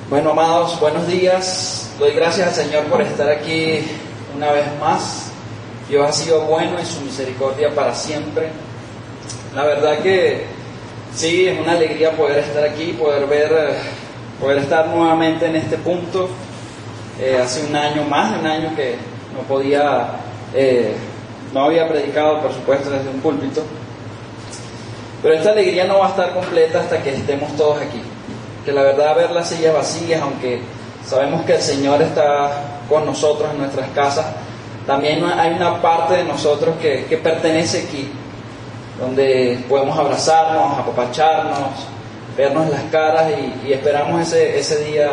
Bueno, amados, buenos días. Doy gracias al Señor por estar aquí una vez más. Dios ha sido bueno y su misericordia para siempre. La verdad que sí, es una alegría poder estar aquí, poder estar nuevamente en este punto. Hace más de un año que no había predicado, por supuesto, desde un púlpito. Pero esta alegría no va a estar completa hasta que estemos todos aquí. Que la verdad, ver las sillas vacías, aunque sabemos que el Señor está con nosotros en nuestras casas, también hay una parte de nosotros que pertenece aquí, donde podemos abrazarnos, apapacharnos, vernos las caras y esperamos ese día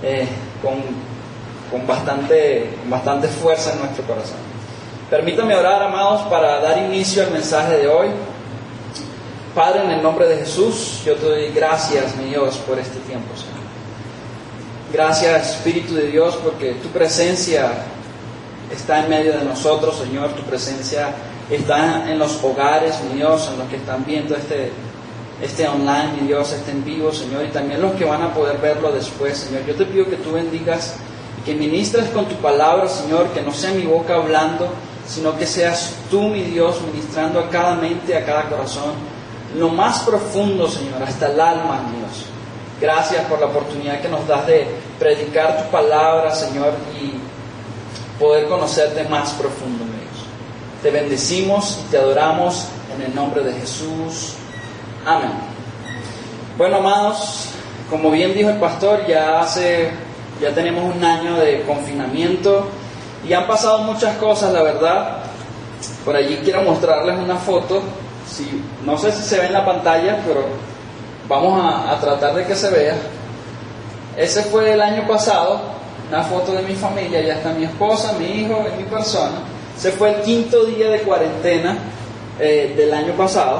con bastante fuerza en nuestro corazón. Permítanme orar, amados, para dar inicio al mensaje de hoy. Padre, en el nombre de Jesús, yo te doy gracias, mi Dios, por este tiempo, Señor. Gracias, Espíritu de Dios, porque tu presencia está en medio de nosotros, Señor. Tu presencia está en los hogares, mi Dios, en los que están viendo este online, mi Dios, este en vivo, Señor, y también los que van a poder verlo después, Señor. Yo te pido que tú bendigas y que ministres con tu palabra, Señor, que no sea mi boca hablando, sino que seas tú, mi Dios, ministrando a cada mente, a cada corazón, lo más profundo, Señor, hasta el alma, Dios. Gracias por la oportunidad que nos das de predicar tu palabra, Señor, y poder conocerte más profundo, mi Dios. Te bendecimos y te adoramos en el nombre de Jesús. Amén. Bueno, amados, como bien dijo el pastor, ya tenemos un año de confinamiento y han pasado muchas cosas, la verdad. Por allí quiero mostrarles una foto. Sí, no sé si se ve en la pantalla, pero vamos a tratar de que se vea. Ese fue el año pasado, una foto de mi familia. Ya está mi esposa, mi hijo y mi persona. Ese fue el 5º día de cuarentena del año pasado.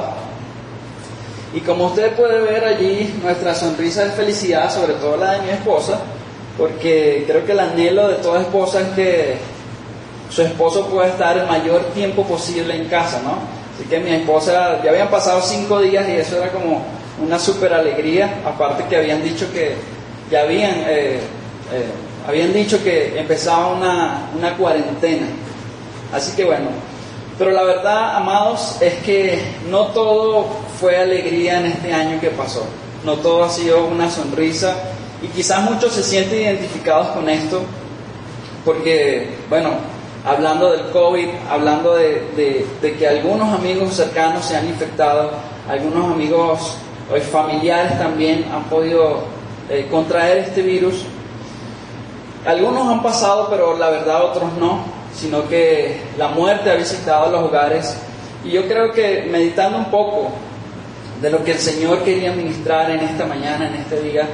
Y como usted puede ver allí, nuestra sonrisa de felicidad, sobre todo la de mi esposa, porque creo que el anhelo de toda esposa es que su esposo pueda estar el mayor tiempo posible en casa, ¿no? Así que mi esposa, ya habían pasado 5 días y eso era como una súper alegría. Aparte que habían dicho que ya habían dicho que empezaba una cuarentena. Así que bueno, pero la verdad, amados, es que no todo fue alegría en este año que pasó. No todo ha sido una sonrisa y quizás muchos se sienten identificados con esto porque, bueno, hablando del COVID, hablando de que algunos amigos cercanos se han infectado, algunos amigos o familiares también han podido contraer este virus. Algunos han pasado, pero la verdad otros no, sino que la muerte ha visitado los hogares. Y yo creo que meditando un poco de lo que el Señor quería ministrar en esta mañana, en este día,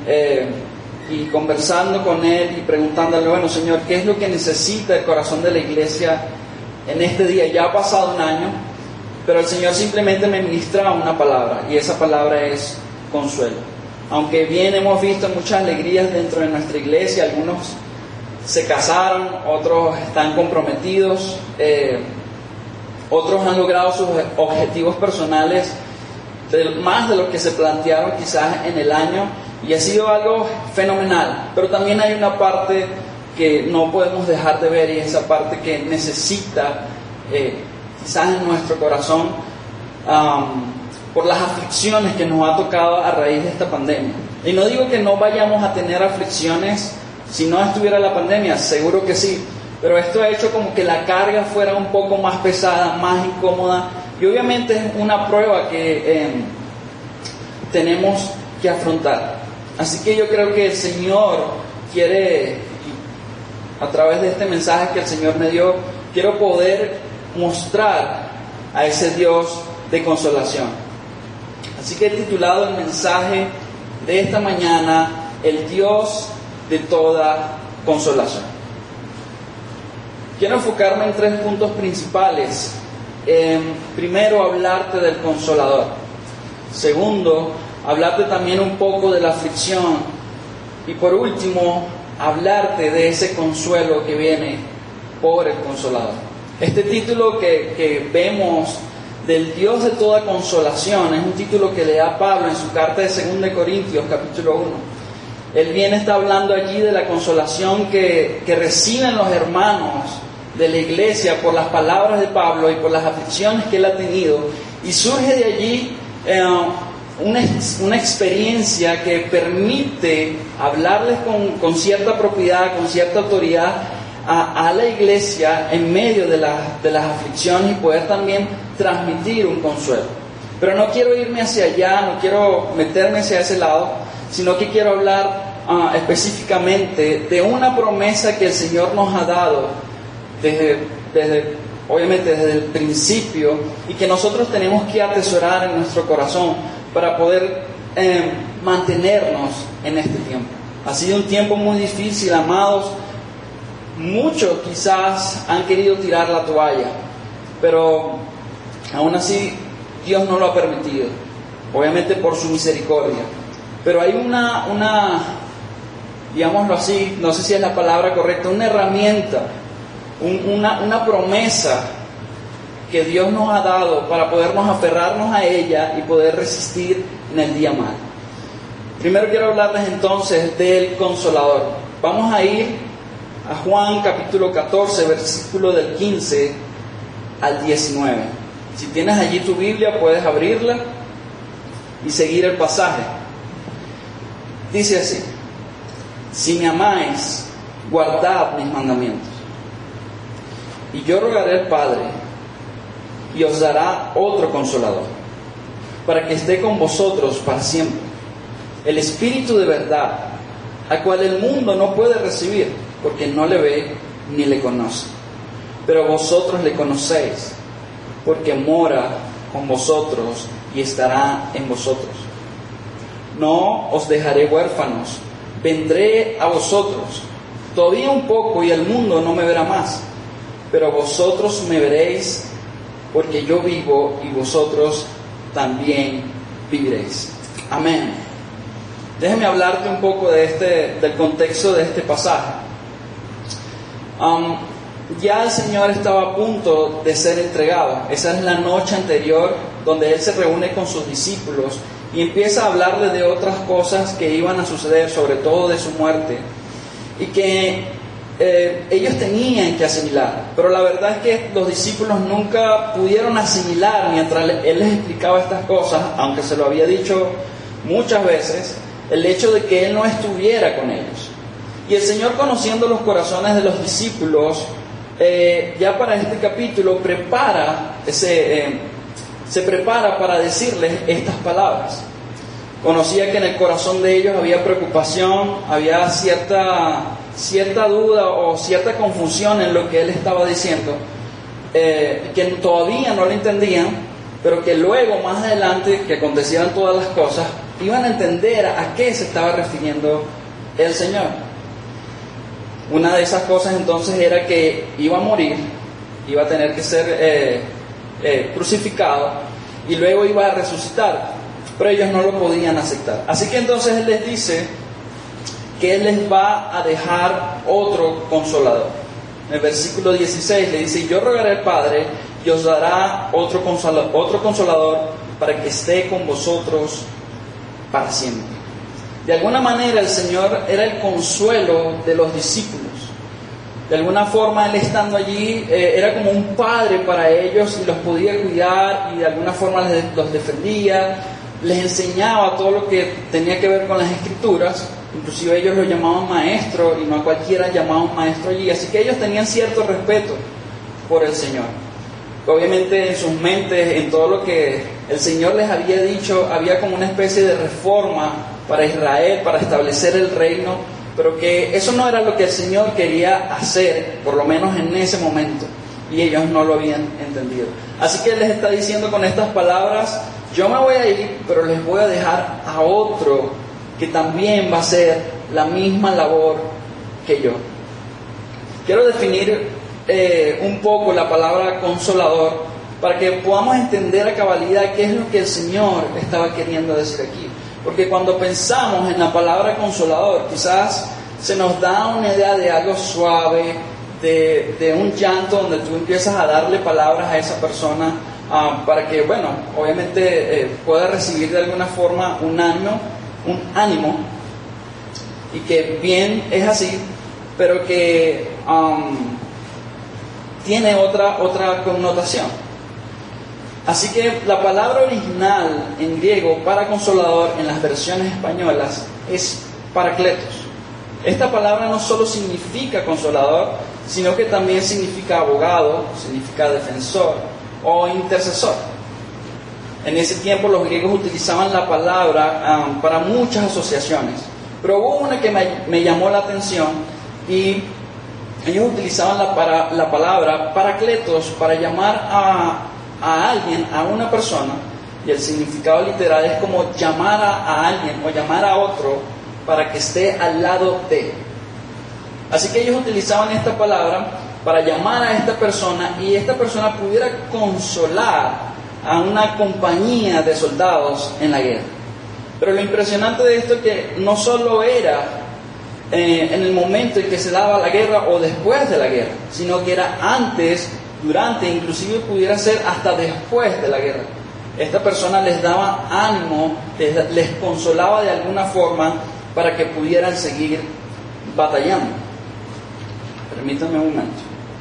y conversando con Él y preguntándole, bueno, Señor, ¿qué es lo que necesita el corazón de la iglesia en este día? Ya ha pasado un año, pero el Señor simplemente me ministra una palabra, y esa palabra es consuelo. Aunque bien hemos visto muchas alegrías dentro de nuestra iglesia, algunos se casaron, otros están comprometidos, otros han logrado sus objetivos personales más de lo que se plantearon quizás en el año, y ha sido algo fenomenal. Pero también hay una parte que no podemos dejar de ver, y esa parte que necesita quizás en nuestro corazón por las aflicciones que nos ha tocado a raíz de esta pandemia. Y no digo que no vayamos a tener aflicciones si no estuviera la pandemia, seguro que sí, pero esto ha hecho como que la carga fuera un poco más pesada, más incómoda, y obviamente es una prueba que tenemos que afrontar. Así que yo creo que el Señor quiere, a través de este mensaje que el Señor me dio, quiero poder mostrar a ese Dios de consolación. Así que he titulado el mensaje de esta mañana, el Dios de toda consolación. Quiero enfocarme en 3 puntos principales. Primero, hablarte del Consolador. Segundo, hablarte también un poco de la aflicción. Y por último, hablarte de ese consuelo que viene por el Consolador. Este título que vemos del Dios de toda consolación es un título que le da Pablo en su carta de 2 Corintios capítulo 1. Él bien está hablando allí de la consolación que reciben los hermanos de la iglesia por las palabras de Pablo y por las aflicciones que él ha tenido. Y surge de allí una experiencia que permite hablarles con cierta propiedad, con cierta autoridad a la iglesia en medio de las aflicciones y poder también transmitir un consuelo. Pero no quiero irme hacia allá, no quiero meterme hacia ese lado, sino que quiero hablar específicamente de una promesa que el Señor nos ha dado obviamente desde el principio, y que nosotros tenemos que atesorar en nuestro corazón para poder mantenernos en este tiempo. Ha sido un tiempo muy difícil, amados. Muchos quizás han querido tirar la toalla, pero aún así Dios no lo ha permitido, obviamente por su misericordia. Pero hay una digámoslo así, no sé si es la palabra correcta, una herramienta, una promesa que Dios nos ha dado para podernos aferrarnos a ella y poder resistir en el día mal. Primero quiero hablarles entonces del Consolador. Vamos a ir a Juan capítulo 14, versículo del 15 al 19. Si tienes allí tu Biblia, puedes abrirla y seguir el pasaje. Dice así: si me amáis, guardad mis mandamientos. Y yo rogaré al Padre, y os dará otro Consolador, para que esté con vosotros para siempre, el Espíritu de verdad, al cual el mundo no puede recibir, porque no le ve ni le conoce. Pero vosotros le conocéis, porque mora con vosotros y estará en vosotros. No os dejaré huérfanos, vendré a vosotros. Todavía un poco y el mundo no me verá más, pero vosotros me veréis, porque yo vivo y vosotros también viviréis. Amén. Déjame hablarte un poco del contexto de este pasaje. Ya el Señor estaba a punto de ser entregado. Esa es la noche anterior donde Él se reúne con sus discípulos y empieza a hablarles de otras cosas que iban a suceder, sobre todo de su muerte, y que ellos tenían que asimilar. Pero la verdad es que los discípulos nunca pudieron asimilar mientras Él les explicaba estas cosas, aunque se lo había dicho muchas veces, el hecho de que Él no estuviera con ellos. Y el Señor, conociendo los corazones de los discípulos, ya para este capítulo se prepara para decirles estas palabras. Conocía que en el corazón de ellos había preocupación, había cierta duda o cierta confusión en lo que Él estaba diciendo, que todavía no lo entendían, pero que luego, más adelante, que acontecieran todas las cosas, iban a entender a qué se estaba refiriendo el Señor. Una de esas cosas entonces era que iba a morir, iba a tener que ser crucificado y luego iba a resucitar, pero ellos no lo podían aceptar. Así que entonces Él les dice que Él les va a dejar otro Consolador. En el versículo 16 le dice: yo rogaré al Padre y os dará otro consolador para que esté con vosotros para siempre. De alguna manera el Señor era el consuelo de los discípulos. De alguna forma Él, estando allí, era como un padre para ellos y los podía cuidar, y de alguna forma los defendía, les enseñaba todo lo que tenía que ver con las Escrituras. Inclusive ellos lo llamaban maestro, y no a cualquiera llamaban maestro allí. Así que ellos tenían cierto respeto por el Señor. Obviamente en sus mentes, en todo lo que el Señor les había dicho, había como una especie de reforma para Israel, para establecer el reino, pero que eso no era lo que el Señor quería hacer, por lo menos en ese momento, y ellos no lo habían entendido. Así que Él les está diciendo con estas palabras: yo me voy a ir, pero les voy a dejar a otro que también va a hacer la misma labor que yo. Quiero definir un poco la palabra consolador para que podamos entender a cabalidad qué es lo que el Señor estaba queriendo decir aquí. Porque cuando pensamos en la palabra consolador, quizás se nos da una idea de algo suave, de un llanto donde tú empiezas a darle palabras a esa persona para que, bueno, obviamente pueda recibir de alguna forma un ánimo. y que bien es así, pero que tiene otra connotación. Así que la palabra original en griego para consolador en las versiones españolas es parakletos. Esta palabra no solo significa consolador, sino que también significa abogado, significa defensor o intercesor. En ese tiempo los griegos utilizaban la palabra para muchas asociaciones, pero hubo una que me llamó la atención, y ellos utilizaban la palabra parakletos para llamar a alguien, a una persona, y el significado literal es como llamar a alguien o llamar a otro para que esté al lado de. Así que ellos utilizaban esta palabra para llamar a esta persona, y esta persona pudiera consolar a una compañía de soldados en la guerra. Pero lo impresionante de esto es que no solo era en el momento en que se daba la guerra o después de la guerra, sino que era antes, durante, inclusive pudiera ser hasta después de la guerra. Esta persona les daba ánimo, les consolaba de alguna forma para que pudieran seguir batallando. Permítanme un momento.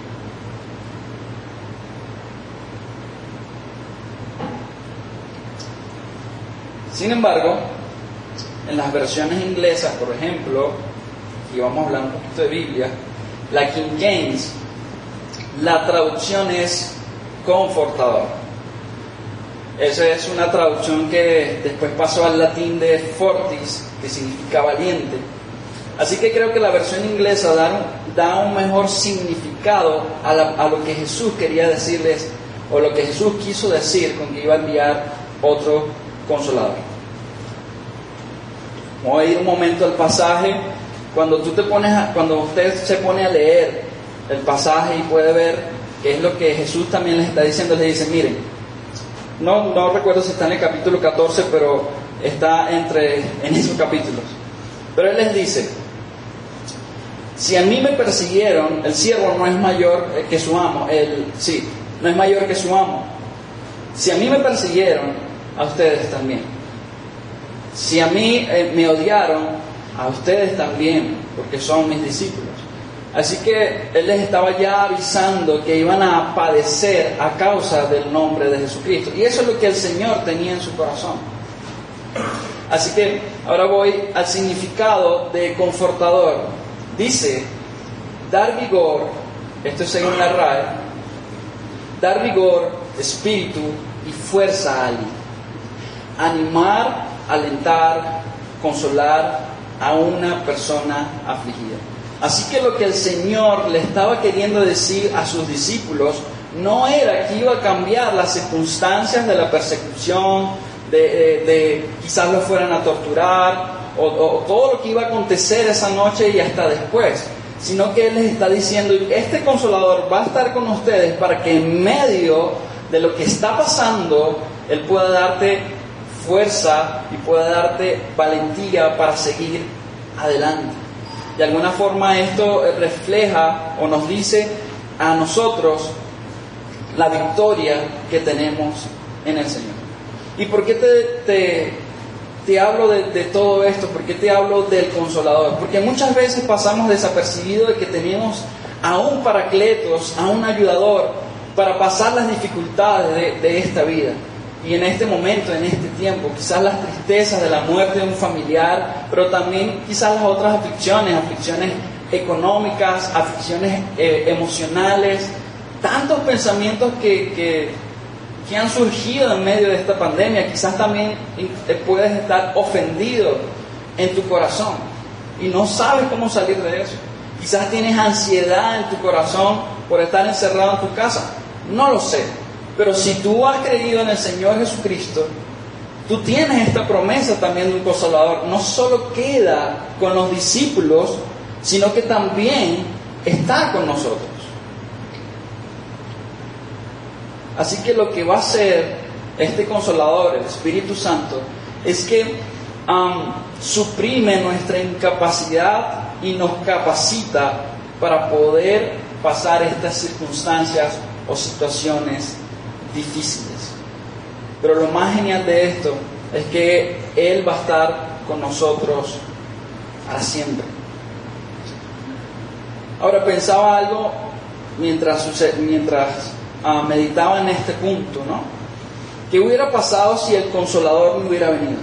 Sin embargo, en las versiones inglesas, por ejemplo, y vamos a hablar un poquito de Biblia, la King James, la traducción es confortador. Esa es una traducción que después pasó al latín de fortis, que significa valiente. Así que creo que la versión inglesa da un mejor significado a lo que Jesús quería decirles, o lo que Jesús quiso decir con que iba a enviar otro consolador. Vamos a ir un momento al pasaje. Cuando usted se pone a leer el pasaje y puede ver qué es lo que Jesús también les está diciendo, les dice, miren, no recuerdo si está en el capítulo 14, pero está en esos capítulos. Pero Él les dice, si a mí me persiguieron, el siervo no es mayor que su amo, no es mayor que su amo. Si a mí me persiguieron, a ustedes también. Si a mí me odiaron, a ustedes también, porque son mis discípulos. Así que Él les estaba ya avisando que iban a padecer a causa del nombre de Jesucristo. Y eso es lo que el Señor tenía en su corazón. Así que ahora voy al significado de confortador. Dice, dar vigor, esto es según la RAE, dar vigor, espíritu y fuerza a alguien. Animar, alentar, consolar a una persona afligida. Así que lo que el Señor le estaba queriendo decir a sus discípulos no era que iba a cambiar las circunstancias de la persecución, de quizás lo fueran a torturar, o todo lo que iba a acontecer esa noche y hasta después, sino que Él les está diciendo, este Consolador va a estar con ustedes para que en medio de lo que está pasando, Él pueda darte fuerza y pueda darte valentía para seguir adelante. De alguna forma esto refleja o nos dice a nosotros la victoria que tenemos en el Señor. ¿Y por qué te hablo de todo esto? ¿Por qué te hablo del Consolador? Porque muchas veces pasamos desapercibidos de que tenemos a un Paracletos, a un ayudador para pasar las dificultades de esta vida. Y en este momento, en este tiempo, quizás las tristezas de la muerte de un familiar, pero también quizás las otras aflicciones económicas, aflicciones emocionales, tantos pensamientos que han surgido en medio de esta pandemia. Quizás también puedes estar ofendido en tu corazón y no sabes cómo salir de eso. Quizás tienes ansiedad en tu corazón por estar encerrado en tu casa. No lo sé. Pero si tú has creído en el Señor Jesucristo, tú tienes esta promesa también de un Consolador. No solo queda con los discípulos, sino que también está con nosotros. Así que lo que va a hacer este Consolador, el Espíritu Santo, es que suprime nuestra incapacidad y nos capacita para poder pasar estas circunstancias o situaciones difíciles. Pero lo más genial de esto es que Él va a estar con nosotros para siempre. Ahora pensaba algo mientras meditaba en este punto, ¿no? ¿Qué hubiera pasado si el Consolador no hubiera venido?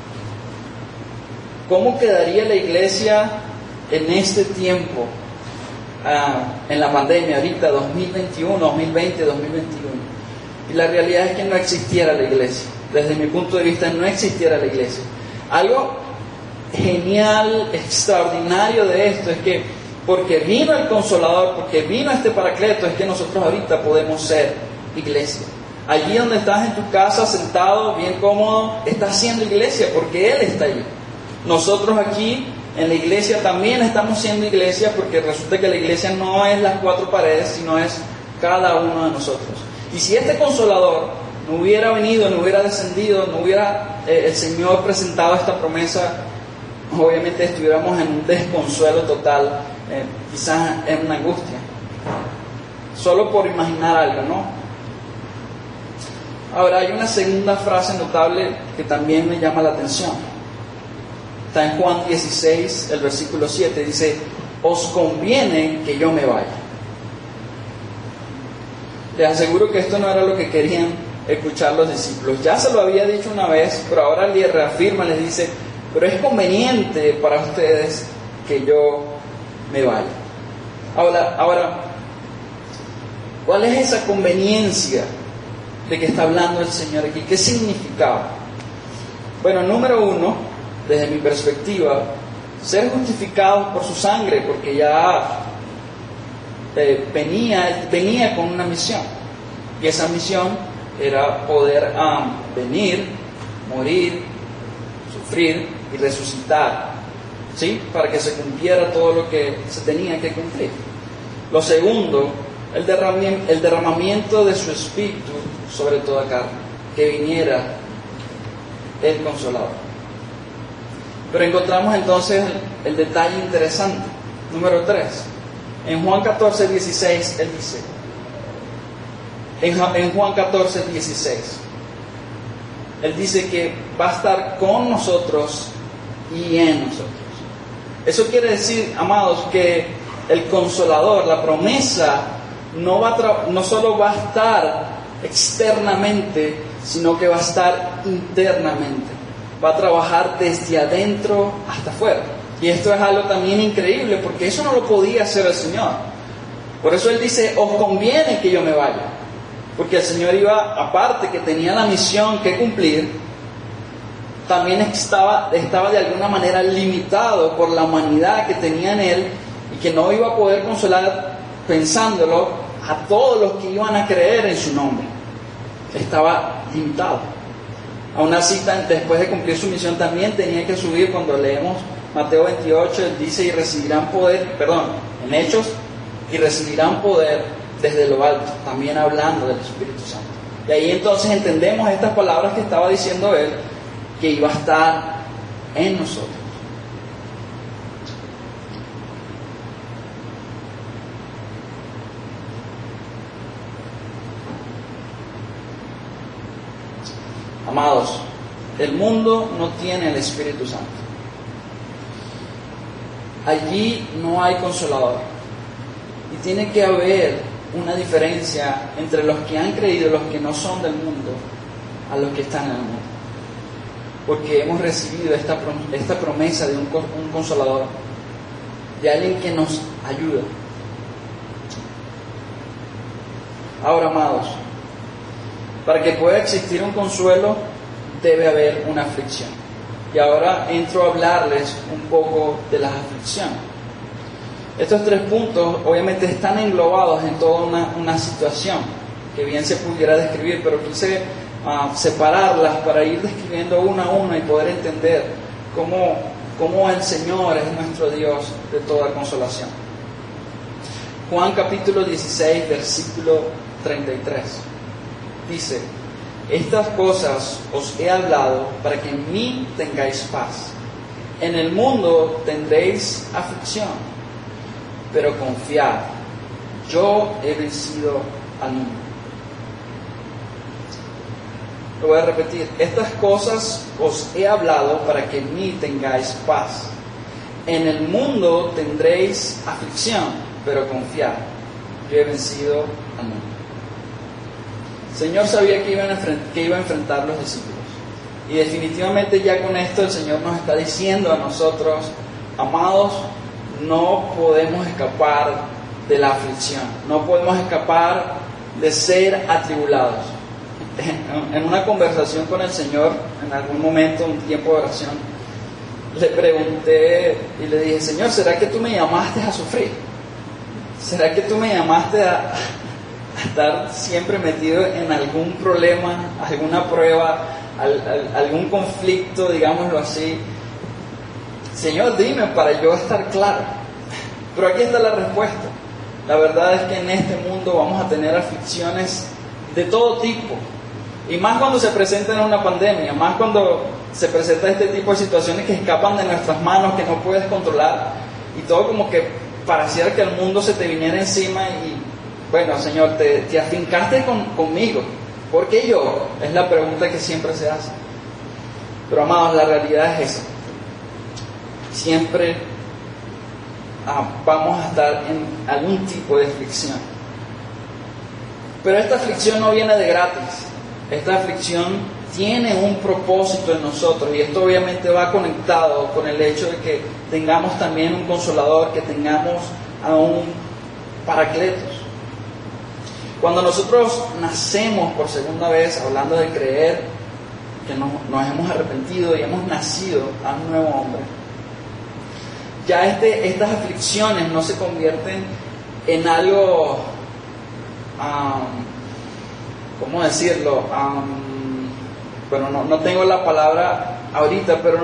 ¿Cómo quedaría la iglesia en este tiempo, en la pandemia, ahorita 2021, 2020, 2021? Y la realidad es que no existiera la iglesia. Desde mi punto de vista, no existiera la iglesia. Algo genial, extraordinario de esto es que porque vino el Consolador, porque vino este Paracleto, es que nosotros ahorita podemos ser iglesia. Allí donde estás en tu casa, sentado, bien cómodo, estás siendo iglesia porque Él está allí. Nosotros aquí en la iglesia también estamos siendo iglesia, porque resulta que la iglesia no es las cuatro paredes, sino es cada uno de nosotros. Y si este Consolador no hubiera venido, no hubiera descendido, no hubiera el Señor presentado esta promesa, obviamente estuviéramos en un desconsuelo total, quizás en una angustia. Solo por imaginar algo, ¿no? Ahora hay una segunda frase notable que también me llama la atención. Está en Juan 16, el versículo 7, dice: os conviene que yo me vaya. Les aseguro que esto no era lo que querían escuchar los discípulos. Ya se lo había dicho una vez, pero ahora les reafirma, les dice: pero es conveniente para ustedes que yo me vaya. Ahora, ¿cuál es esa conveniencia de que está hablando el Señor aquí? ¿Qué significaba? Bueno, número uno, desde mi perspectiva, ser justificados por su sangre, porque ya venía con una misión, y esa misión era poder venir, morir, sufrir y resucitar, ¿sí? Para que se cumpliera todo lo que se tenía que cumplir. Lo segundo, el derramamiento de su Espíritu sobre toda carne, que viniera el Consolador. Pero encontramos entonces el detalle interesante. Número 3. En Juan 14, 16, Él dice, en Juan 14, 16, Él dice que va a estar con nosotros y en nosotros. Eso quiere decir, amados, que el Consolador, la promesa, no solo va a estar externamente, sino que va a estar internamente. Va a trabajar desde adentro hasta afuera. Y esto es algo también increíble, porque eso no lo podía hacer el Señor. Por eso Él dice: os conviene que yo me vaya. Porque el Señor iba, aparte que tenía la misión que cumplir, también estaba de alguna manera limitado por la humanidad que tenía en Él, y que no iba a poder consolar, pensándolo, a todos los que iban a creer en su nombre. Estaba limitado. Aún así, después de cumplir su misión, también tenía que subir. Cuando leemos Mateo 28, Él dice: y recibirán poder, en Hechos, y recibirán poder desde lo alto, también hablando del Espíritu Santo. Y ahí entonces entendemos estas palabras que estaba diciendo Él, que iba a estar en nosotros. Amados, el mundo no tiene el Espíritu Santo. Allí no hay Consolador. Y tiene que haber una diferencia entre los que han creído, los que no son del mundo, a los que están en el mundo. Porque hemos recibido esta promesa de un Consolador, de alguien que nos ayuda. Ahora, amados, para que pueda existir un consuelo, debe haber una aflicción. Y ahora entro a hablarles un poco de las aflicciones. Estos 3 puntos obviamente están englobados en toda una situación que bien se pudiera describir, pero quise separarlas para ir describiendo una a una y poder entender cómo el Señor es nuestro Dios de toda consolación. Juan capítulo 16, versículo 33. Dice: estas cosas os he hablado para que en mí tengáis paz. En el mundo tendréis aflicción, pero confiad, yo he vencido al mundo. Lo voy a repetir: estas cosas os he hablado para que en mí tengáis paz. en el mundo tendréis aflicción, pero confiad, yo he vencido al mundo. El Señor sabía que iba a enfrentar los discípulos. Y definitivamente ya con esto el Señor nos está diciendo a nosotros, amados, no podemos escapar de la aflicción, no podemos escapar de ser atribulados. En una conversación con el Señor, en algún momento, un tiempo de oración, le pregunté y le dije, Señor, ¿será que tú me llamaste a sufrir? ¿Será que tú me llamaste a estar siempre metido en algún problema, alguna prueba, algún conflicto, digámoslo así? Señor, dime para yo estar claro. Pero aquí está la respuesta. La verdad es que en este mundo vamos a tener aflicciones de todo tipo. Y más cuando se presenta en una pandemia, más cuando se presenta este tipo de situaciones que escapan de nuestras manos, que no puedes controlar. Y todo como que pareciera que el mundo se te viniera encima y, bueno, Señor, te afincaste conmigo. ¿Por qué yo? Es la pregunta que siempre se hace. Pero amados, la realidad es esa. Siempre vamos a estar en algún tipo de aflicción. Pero esta aflicción no viene de gratis. Esta aflicción tiene un propósito en nosotros, y esto obviamente va conectado con el hecho de que tengamos también un consolador, que tengamos a un paracletos. Cuando nosotros nacemos por segunda vez, hablando de creer que nos hemos arrepentido y hemos nacido a un nuevo hombre, ya estas aflicciones no se convierten en algo, ¿cómo decirlo? Bueno, no tengo la palabra ahorita, pero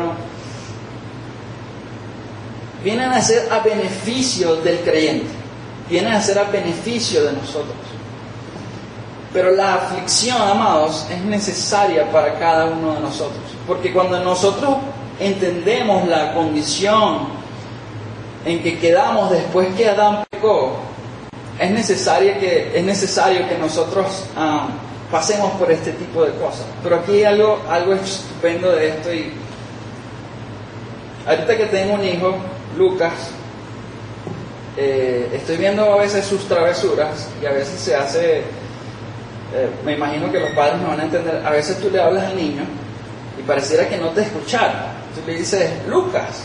vienen a ser a beneficio del creyente, vienen a ser a beneficio de nosotros. Pero la aflicción, amados, es necesaria para cada uno de nosotros, porque cuando nosotros entendemos la condición en que quedamos después que Adán pecó, es necesario que nosotros pasemos por este tipo de cosas. Pero aquí hay algo estupendo de esto. Y ahorita que tengo un hijo, Lucas, estoy viendo a veces sus travesuras, y a veces se hace, me imagino que los padres me van a entender, a veces tú le hablas al niño y pareciera que no te escuchara. Tú le dices, Lucas,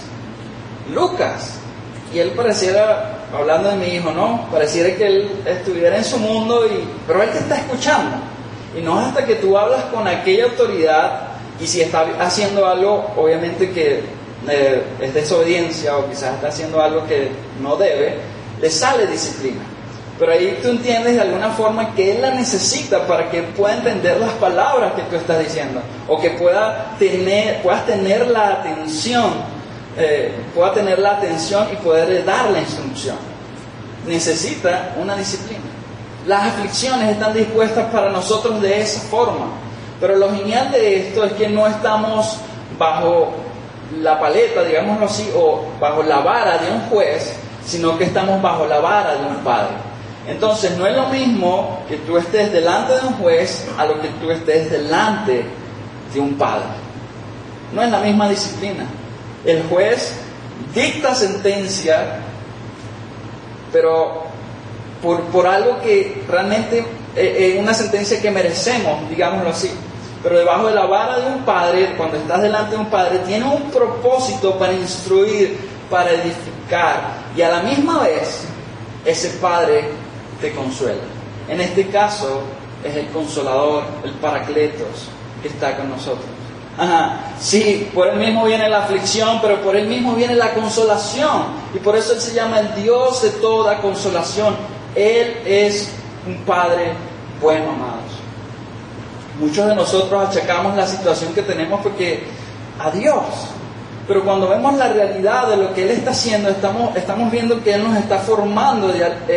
y él pareciera, hablando de mi hijo, ¿no? Pareciera que él estuviera en su mundo, pero él te está escuchando. Y no es hasta que tú hablas con aquella autoridad, y si está haciendo algo, obviamente que es desobediencia, o quizás está haciendo algo que no debe, le sale disciplina. Pero ahí tú entiendes de alguna forma que él la necesita para que pueda entender las palabras que tú estás diciendo, o que puedas tener la atención. Pueda tener la atención y poderle dar la instrucción. Necesita una disciplina. Las aflicciones están dispuestas para nosotros de esa forma, pero lo genial de esto es que no estamos bajo la paleta, digámoslo así, o bajo la vara de un juez, sino que estamos bajo la vara de un padre. Entonces no es lo mismo que tú estés delante de un juez a lo que tú estés delante de un padre. No es la misma disciplina. El juez dicta sentencia, pero por algo que realmente es una sentencia que merecemos, digámoslo así. Pero debajo de la vara de un padre, cuando estás delante de un padre, tiene un propósito para instruir, para edificar, y a la misma vez ese padre te consuela. En este caso es el consolador, el paracletos, que está con nosotros. Sí, por él mismo viene la aflicción, pero por él mismo viene la consolación, y por eso él se llama el Dios de toda consolación. Él es un Padre bueno, amados. Muchos de nosotros achacamos la situación que tenemos porque a Dios, pero cuando vemos la realidad de lo que Él está haciendo, estamos viendo que Él nos está formando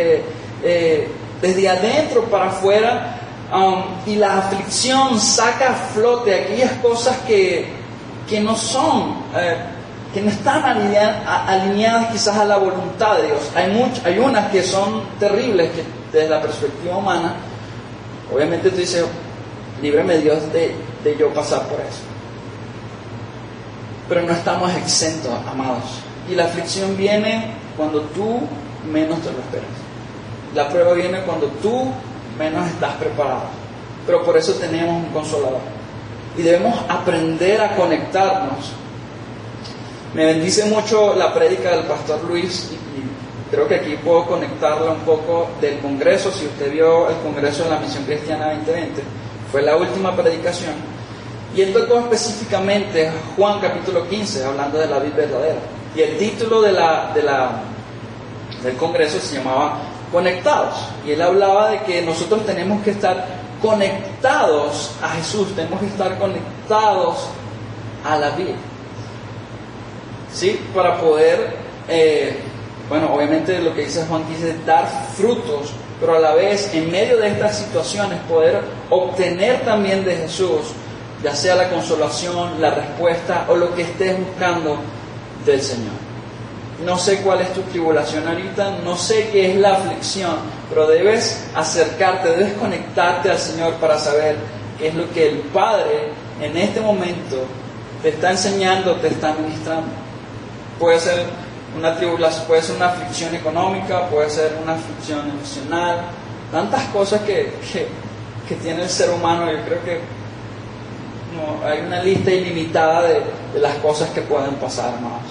desde adentro para afuera. Y la aflicción saca a flote aquellas cosas que no son, que no están alineadas quizás a la voluntad de Dios. Hay unas que son terribles, que desde la perspectiva humana, obviamente tú dices, líbrame Dios de yo pasar por eso. Pero no estamos exentos, amados. Y la aflicción viene cuando tú menos te lo esperas. La prueba viene cuando tú menos estás preparado. Pero por eso tenemos un consolador. Y debemos aprender a conectarnos. Me bendice mucho la prédica del pastor Luis, y creo que aquí puedo conectarla un poco del Congreso. Si usted vio el Congreso de la Misión Cristiana 2020, fue la última predicación. Y él tocó específicamente Juan capítulo 15, hablando de la vid verdadera. Y el título del Congreso se llamaba Conectados. Y él hablaba de que nosotros tenemos que estar conectados a Jesús, tenemos que estar conectados a la vida, ¿sí? Para poder, obviamente lo que dice Juan 15, dar frutos, pero a la vez, en medio de estas situaciones, poder obtener también de Jesús, ya sea la consolación, la respuesta o lo que estés buscando del Señor. No sé cuál es tu tribulación ahorita, no sé qué es la aflicción, pero debes acercarte, debes conectarte al Señor para saber qué es lo que el Padre en este momento te está enseñando, te está ministrando. Puede ser una tribulación, puede ser una aflicción económica, puede ser una aflicción emocional, tantas cosas que tiene el ser humano. Yo creo que hay una lista ilimitada de las cosas que pueden pasar, hermanos.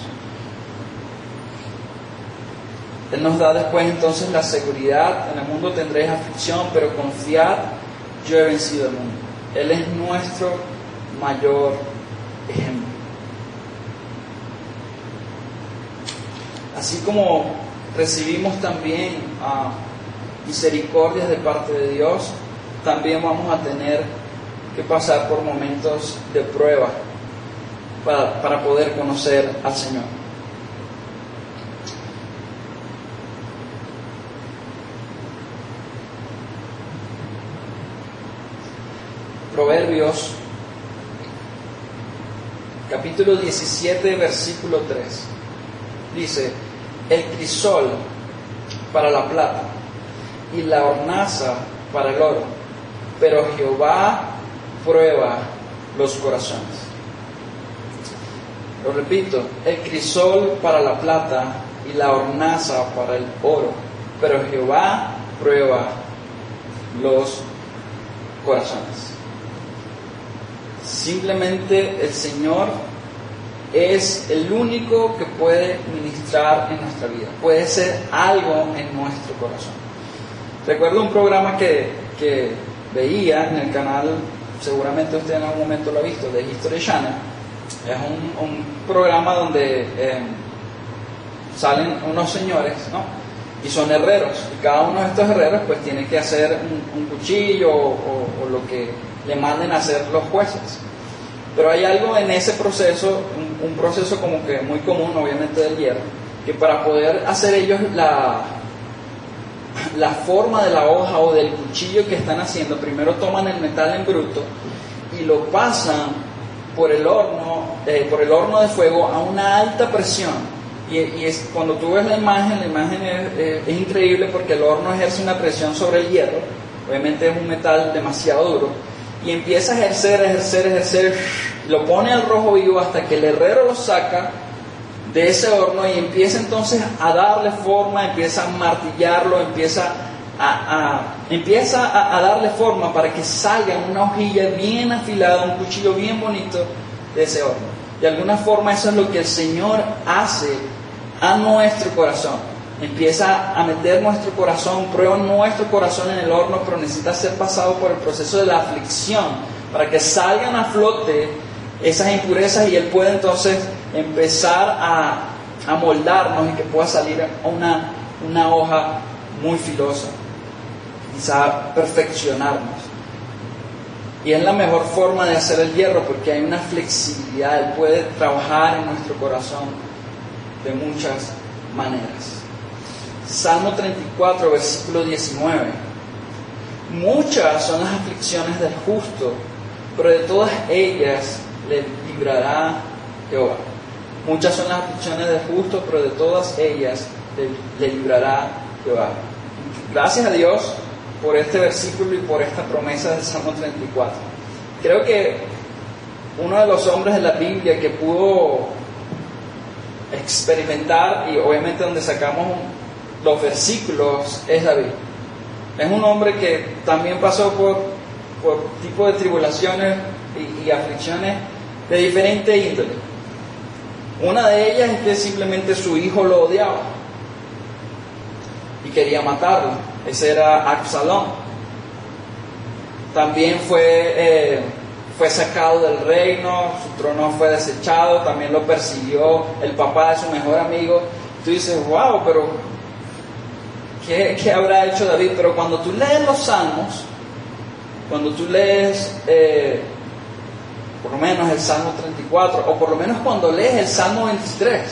Él nos da después entonces la seguridad: en el mundo tendréis aflicción, pero confiad, yo he vencido el mundo. Él es nuestro mayor ejemplo. Así como recibimos también misericordias de parte de Dios, también vamos a tener que pasar por momentos de prueba para poder conocer al Señor. Proverbios, capítulo 17, versículo 3. Dice: el crisol para la plata y la hornaza para el oro, pero Jehová prueba los corazones. Lo repito: el crisol para la plata y la hornaza para el oro, pero Jehová prueba los corazones. Simplemente el Señor es el único que puede ministrar en nuestra vida, puede ser algo en nuestro corazón. Recuerdo un programa que veía en el canal, seguramente usted en algún momento lo ha visto, de History Channel. Es un programa donde salen unos señores, ¿no? Y son herreros, y cada uno de estos herreros pues tiene que hacer un cuchillo o lo que le manden a hacer los jueces. Pero hay algo en ese proceso, un proceso como que muy común, obviamente, del hierro, que para poder hacer ellos la forma de la hoja o del cuchillo que están haciendo, primero toman el metal en bruto y lo pasan por el horno de fuego a una alta presión. Y cuando tú ves la imagen es increíble, porque el horno ejerce una presión sobre el hierro. Obviamente es un metal demasiado duro, y empieza a ejercer, lo pone al rojo vivo hasta que el herrero lo saca de ese horno y empieza entonces a darle forma, empieza a martillarlo, empieza a darle forma para que salga una hojilla bien afilada, un cuchillo bien bonito de ese horno. De alguna forma eso es lo que el Señor hace a nuestro corazón. Empieza a meter nuestro corazón, prueba nuestro corazón en el horno, pero necesita ser pasado por el proceso de la aflicción para que salgan a flote esas impurezas y Él pueda entonces empezar a moldarnos y que pueda salir una hoja muy filosa, quizá perfeccionarnos. Y es la mejor forma de hacer el hierro, porque hay una flexibilidad. Él puede trabajar en nuestro corazón de muchas maneras. Salmo 34, versículo 19. Muchas son las aflicciones del justo, pero de todas ellas le librará Jehová. Muchas son las aflicciones del justo, pero de todas ellas le librará Jehová. Gracias a Dios por este versículo y por esta promesa del Salmo 34. Creo que uno de los hombres de la Biblia que pudo experimentar, y obviamente donde sacamos los versículos, es David. Es un hombre que también pasó por tipo de tribulaciones y aflicciones de diferente índole. Una de ellas es que simplemente su hijo lo odiaba y quería matarlo. Ese era Absalón. También fue sacado del reino, su trono fue desechado, también lo persiguió el papá de su mejor amigo. Tú dices, wow, pero ¿qué habrá hecho David? Pero cuando tú lees los Salmos, cuando tú lees por lo menos el Salmo 34, o por lo menos cuando lees el Salmo 23,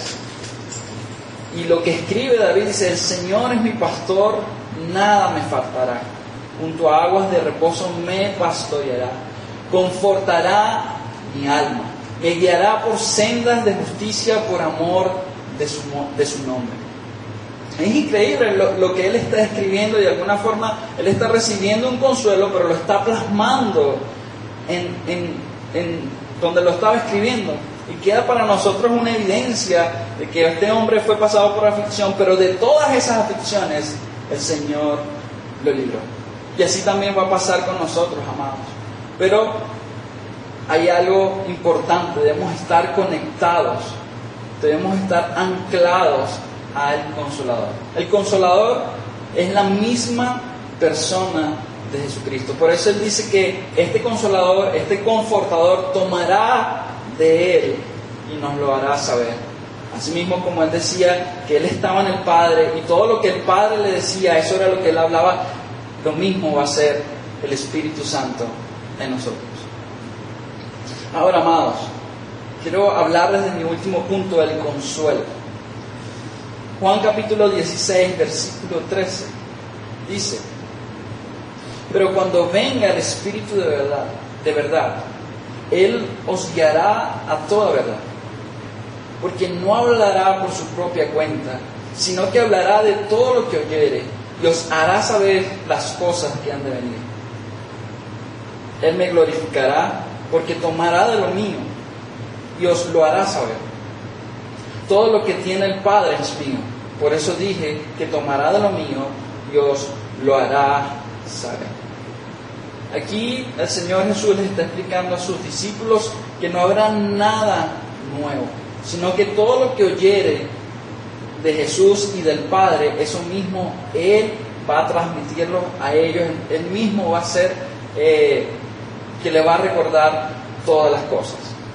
y lo que escribe David dice: el Señor es mi pastor, nada me faltará, junto a aguas de reposo me pastoreará, confortará mi alma, me guiará por sendas de justicia por amor de su nombre. Es increíble lo que él está escribiendo, y de alguna forma él está recibiendo un consuelo, pero lo está plasmando en donde lo estaba escribiendo, y queda para nosotros una evidencia de que este hombre fue pasado por aflicción, pero de todas esas aflicciones el Señor lo libró. Y así también va a pasar con nosotros, amados. Pero hay algo importante: debemos estar conectados, debemos estar anclados al Consolador. El Consolador es la misma persona de Jesucristo. Por eso Él dice que este Consolador, este Confortador, tomará de Él y nos lo hará saber. Asimismo, como Él decía que Él estaba en el Padre, y todo lo que el Padre le decía, eso era lo que Él hablaba, lo mismo va a ser el Espíritu Santo en nosotros. Ahora, amados, quiero hablarles de mi último punto, del consuelo. Juan capítulo 16, versículo 13, dice: pero cuando venga el Espíritu de verdad, Él os guiará a toda verdad, porque no hablará por su propia cuenta, sino que hablará de todo lo que oyere, y os hará saber las cosas que han de venir. Él me glorificará, porque tomará de lo mío, y os lo hará saber. Todo lo que tiene el Padre es mío, por eso dije que tomará de lo mío, y os lo hará saber. Aquí el Señor Jesús les está explicando a sus discípulos que no habrá nada nuevo, sino que todo lo que oyere de Jesús y del Padre, eso mismo Él va a transmitirlo a ellos. Él mismo va a ser que le va a recordar todas las cosas.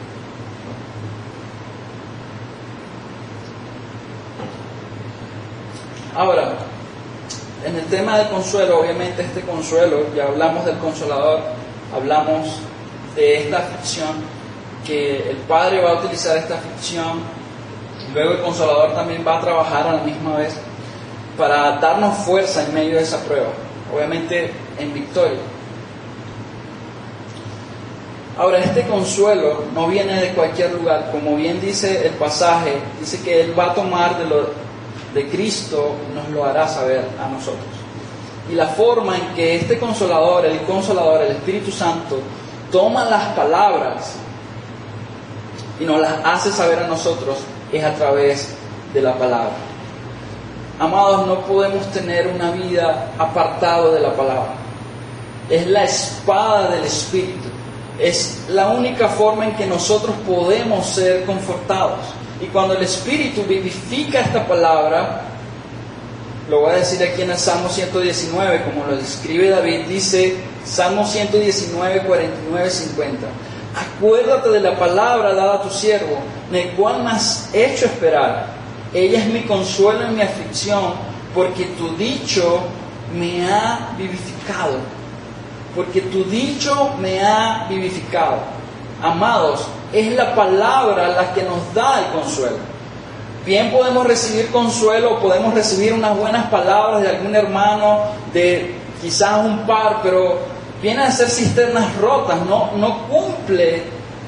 Ahora, en el tema del consuelo, obviamente este consuelo, ya hablamos del Consolador, hablamos de esta aflicción, que el Padre va a utilizar esta aflicción, y luego el Consolador también va a trabajar a la misma vez para darnos fuerza en medio de esa prueba, obviamente en victoria. Ahora, este consuelo no viene de cualquier lugar, como bien dice el pasaje, dice que Él va a tomar de Cristo, nos lo hará saber a nosotros. Y la forma en que este Consolador, el Espíritu Santo, toma las palabras y nos las hace saber a nosotros es a través de la palabra. Amados, no podemos tener una vida apartado de la palabra. Es la espada del Espíritu. Es la única forma en que nosotros podemos ser confortados. Y cuando el Espíritu vivifica esta palabra, lo voy a decir aquí en el Salmo 119, como lo describe David, dice Salmo 119, 49, 50: acuérdate de la palabra dada a tu siervo, en el cual me has hecho esperar. Ella es mi consuelo en mi aflicción, porque tu dicho me ha vivificado. Porque tu dicho me ha vivificado. Amados, es la palabra la que nos da el consuelo. Bien podemos recibir consuelo, podemos recibir unas buenas palabras de algún hermano, de quizás un par, pero vienen a ser cisternas rotas, no cumple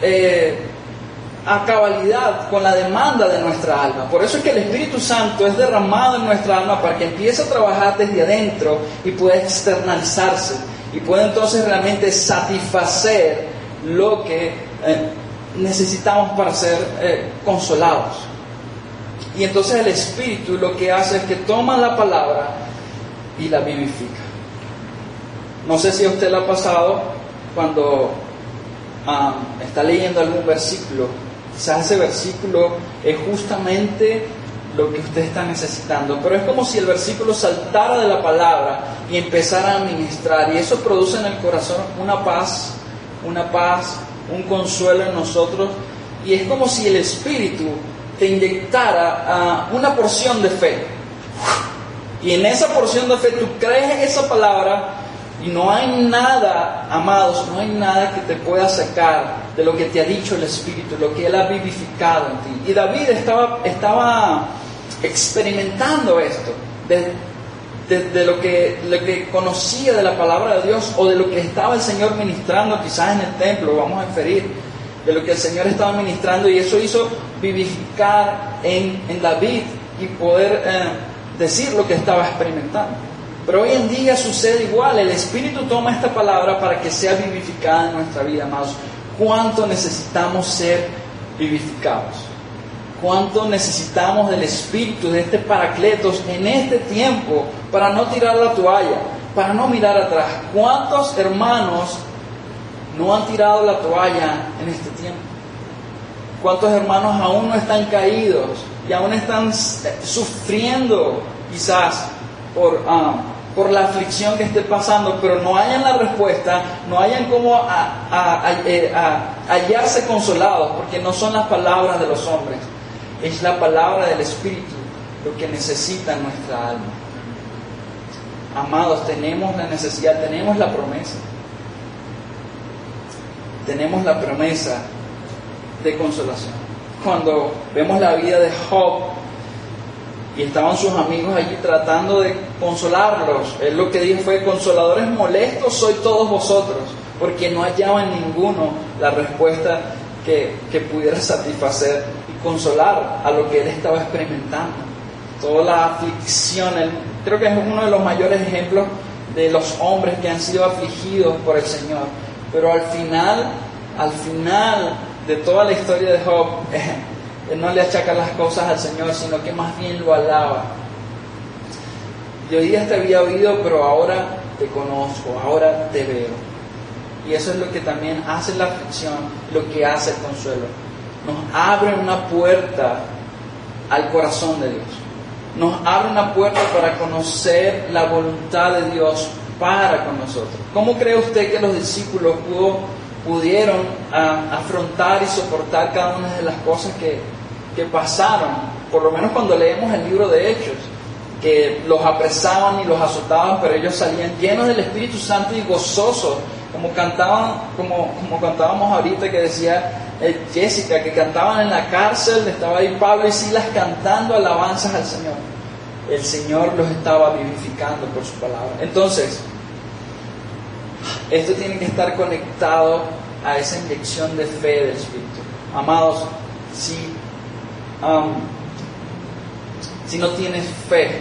a cabalidad con la demanda de nuestra alma. Por eso es que el Espíritu Santo es derramado en nuestra alma para que empiece a trabajar desde adentro y pueda externalizarse, y pueda entonces realmente satisfacer lo que necesitamos para ser consolados. Y entonces el Espíritu lo que hace es que toma la palabra y la vivifica. No sé si a usted le ha pasado cuando está leyendo algún versículo. Quizás ese versículo es justamente lo que usted está necesitando, pero es como si el versículo saltara de la palabra y empezara a ministrar, y eso produce en el corazón una paz, un consuelo en nosotros, y es como si el Espíritu te inyectara una porción de fe, y en esa porción de fe tú crees en esa palabra, y no hay nada, amados, no hay nada que te pueda sacar de lo que te ha dicho el Espíritu, lo que Él ha vivificado en ti. Y David estaba experimentando esto, de lo que conocía de la palabra de Dios, o de lo que estaba el Señor ministrando quizás en el templo, vamos a inferir, de lo que el Señor estaba ministrando, y eso hizo vivificar en David y poder decir lo que estaba experimentando. Pero hoy en día sucede igual, el Espíritu toma esta palabra para que sea vivificada en nuestra vida, amados. ¿Cuánto necesitamos ser vivificados? ¿Cuánto necesitamos del Espíritu, de este Paracletos en este tiempo, para no tirar la toalla, para no mirar atrás? ¿Cuántos hermanos no han tirado la toalla en este tiempo? ¿Cuántos hermanos aún no están caídos y aún están sufriendo quizás por la aflicción que esté pasando, pero no hayan la respuesta, no hayan cómo hallarse consolados, porque no son las palabras de los hombres, es la palabra del Espíritu lo que necesita nuestra alma? Amados, tenemos la necesidad, tenemos la promesa de consolación. Cuando vemos la vida de Job, y estaban sus amigos allí tratando de consolarlos, él lo que dijo fue: consoladores molestos sois todos vosotros, porque no hallaban ninguno la respuesta que pudiera satisfacer y consolar a lo que él estaba experimentando. Toda la aflicción, creo que es uno de los mayores ejemplos de los hombres que han sido afligidos por el Señor. Pero al final de toda la historia de Job, él no le achaca las cosas al Señor, sino que más bien lo alaba. Yo día te había oído, pero ahora te conozco, ahora te veo. Y eso es lo que también hace la aflicción, lo que hace el consuelo. Nos abre una puerta al corazón de Dios. Nos abre una puerta para conocer la voluntad de Dios para con nosotros. ¿Cómo cree usted que los discípulos pudieron afrontar y soportar cada una de las cosas que pasaron? Por lo menos cuando leemos el libro de Hechos, que los apresaban y los azotaban, pero ellos salían llenos del Espíritu Santo y gozosos, como cantábamos ahorita, que decía Jessica, que cantaban en la cárcel, estaba ahí Pablo y Silas cantando alabanzas al Señor. El Señor los estaba vivificando por su palabra. Entonces, esto tiene que estar conectado a esa inyección de fe del Espíritu. Amados, si no tienes fe,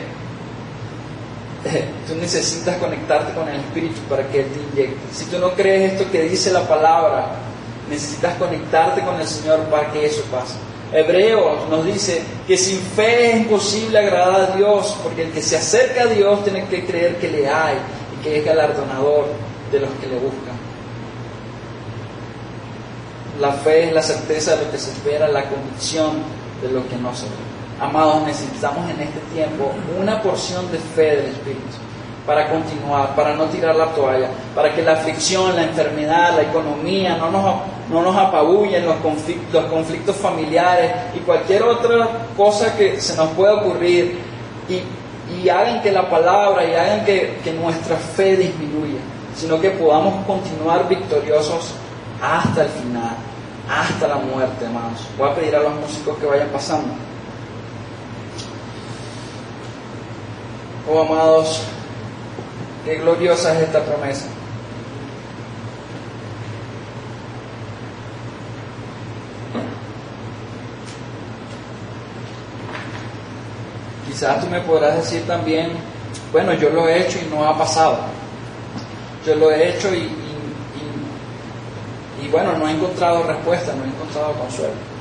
tú necesitas conectarte con el Espíritu para que Él te inyecte. Si tú no crees esto que dice la palabra, necesitas conectarte con el Señor para que eso pase. Hebreos nos dice que sin fe es imposible agradar a Dios, porque el que se acerca a Dios tiene que creer que le hay y que es galardonador de los que le buscan. La fe es la certeza de lo que se espera, la convicción de lo que no se ve. Amados, necesitamos en este tiempo una porción de fe del Espíritu para continuar, para no tirar la toalla, para que la aflicción, la enfermedad, la economía no nos apabullen, los conflictos familiares y cualquier otra cosa que se nos pueda ocurrir y hagan que la palabra y hagan que nuestra fe disminuya, sino que podamos continuar victoriosos hasta el final, hasta la muerte, hermanos. Voy a pedir a los músicos que vayan pasando. Oh, amados, qué gloriosa es esta promesa. Quizás tú me podrás decir también: bueno, yo lo he hecho y no ha pasado. Yo lo he hecho y bueno, no he encontrado respuesta, no he encontrado consuelo.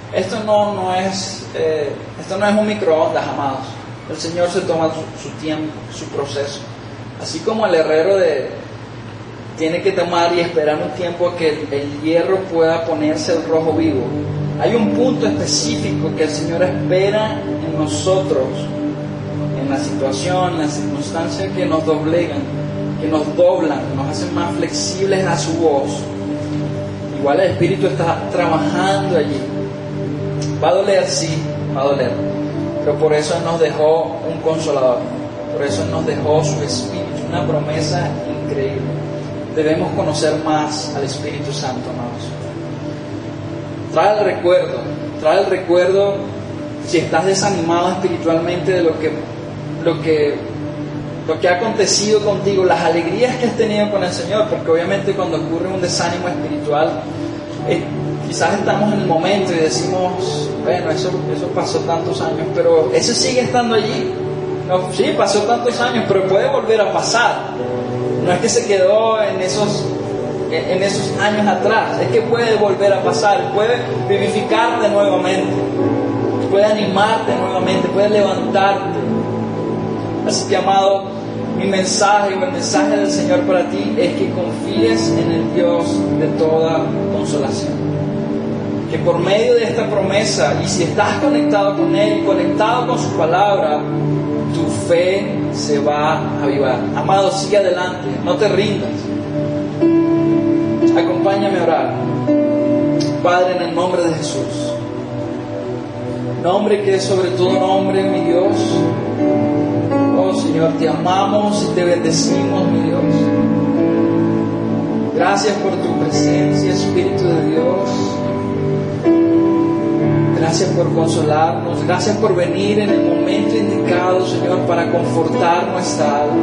Esto no es un microondas, amados. El Señor se toma su tiempo, su proceso. Así como el herrero tiene que tomar y esperar un tiempo que el hierro pueda ponerse el rojo vivo. Hay un punto específico que el Señor espera en nosotros, en la situación, en las circunstancias que nos doblegan, que nos doblan, que nos hacen más flexibles a su voz. Igual el Espíritu está trabajando allí. Va a doler, sí, va a doler. Pero por eso Él nos dejó un consolador. Por eso Él nos dejó su Espíritu, una promesa increíble. Debemos conocer más al Espíritu Santo, amados. Trae el recuerdo si estás desanimado espiritualmente de lo que ha acontecido contigo, las alegrías que has tenido con el Señor, porque obviamente cuando ocurre un desánimo espiritual, quizás estamos en el momento y decimos, bueno, eso pasó tantos años, pero eso sigue estando allí. No, sí, pasó tantos años, pero puede volver a pasar. No es que se quedó en esos años atrás, es que puede volver a pasar, puede vivificarte nuevamente, puede animarte nuevamente, puede levantarte. Así que, amado, mi mensaje o el mensaje del Señor para ti es que confíes en el Dios de toda consolación. Que por medio de esta promesa, y si estás conectado con Él y conectado con su palabra, tu fe se va a avivar. Amado, sigue adelante, no te rindas. Acompáñame a orar. Padre, en el nombre de Jesús, nombre que es sobre todo nombre, mi Dios. Oh Señor, te amamos y te bendecimos, mi Dios. Gracias por tu presencia, Espíritu de Dios. Gracias por consolarnos. Gracias por venir en el momento indicado, Señor, para confortar nuestra alma.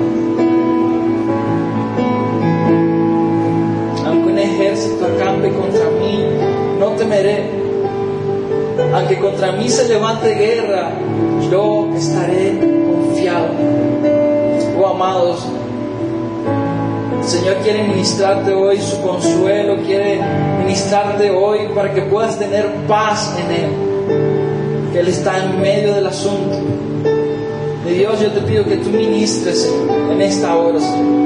Aunque un ejército acampe contra mí, no temeré. Aunque contra mí se levante guerra, yo estaré confiado. Oh, amados, el Señor quiere ministrarte hoy su consuelo, quiere ministrarte hoy para que puedas tener paz en Él, que Él está en medio del asunto. De Dios, yo te pido que tú ministres, Señor, en esta hora, Señor.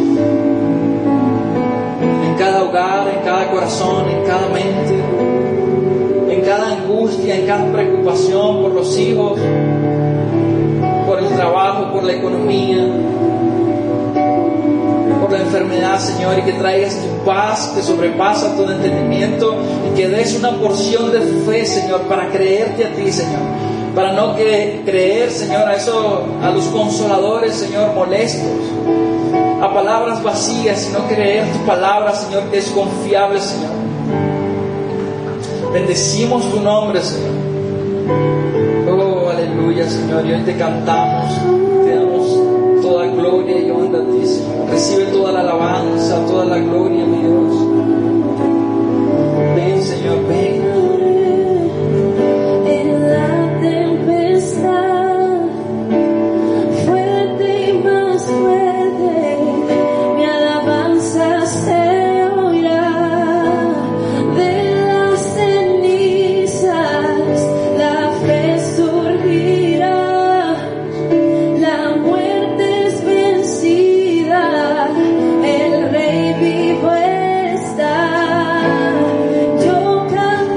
En cada hogar, en cada corazón, en cada mente, en cada angustia, en cada preocupación por los hijos, por el trabajo, por la economía, por la enfermedad, Señor, y que traigas tu paz que sobrepasa todo entendimiento y que des una porción de fe, Señor, para creerte a ti, Señor, para no creer, Señor, a los consoladores, Señor, molestos, a palabras vacías, sino creer tu palabra, Señor, que es confiable, Señor. Bendecimos tu nombre, Señor. Oh, aleluya, Señor, y hoy te cantamos, te damos toda gloria y honra a ti, Señor. Recibe toda la alabanza, toda la gloria, mi Dios. Ven, Señor, ven. En la tempestad, fuerte y más fuerte, mi alabanza se oirá. De las cenizas la fe surgirá, la muerte es vencida, el Rey vivo está. Yo cantaré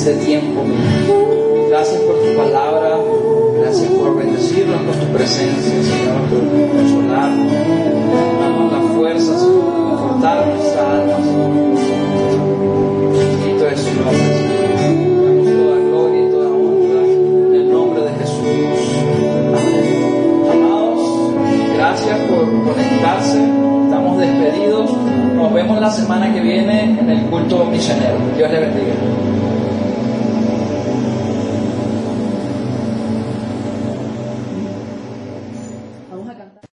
este tiempo, mi Dios. Gracias por tu palabra, gracias por bendecirnos con tu presencia, Señor, por consolarnos, darnos la fuerza, Señor, confortar nuestra alma, Señor. Bendito es su nombre, Señor. Damos toda gloria y toda honra en el nombre de Jesús. Amén. Amados, gracias por conectarse. Estamos despedidos. Nos vemos la semana que viene en el culto misionero. Dios les bendiga.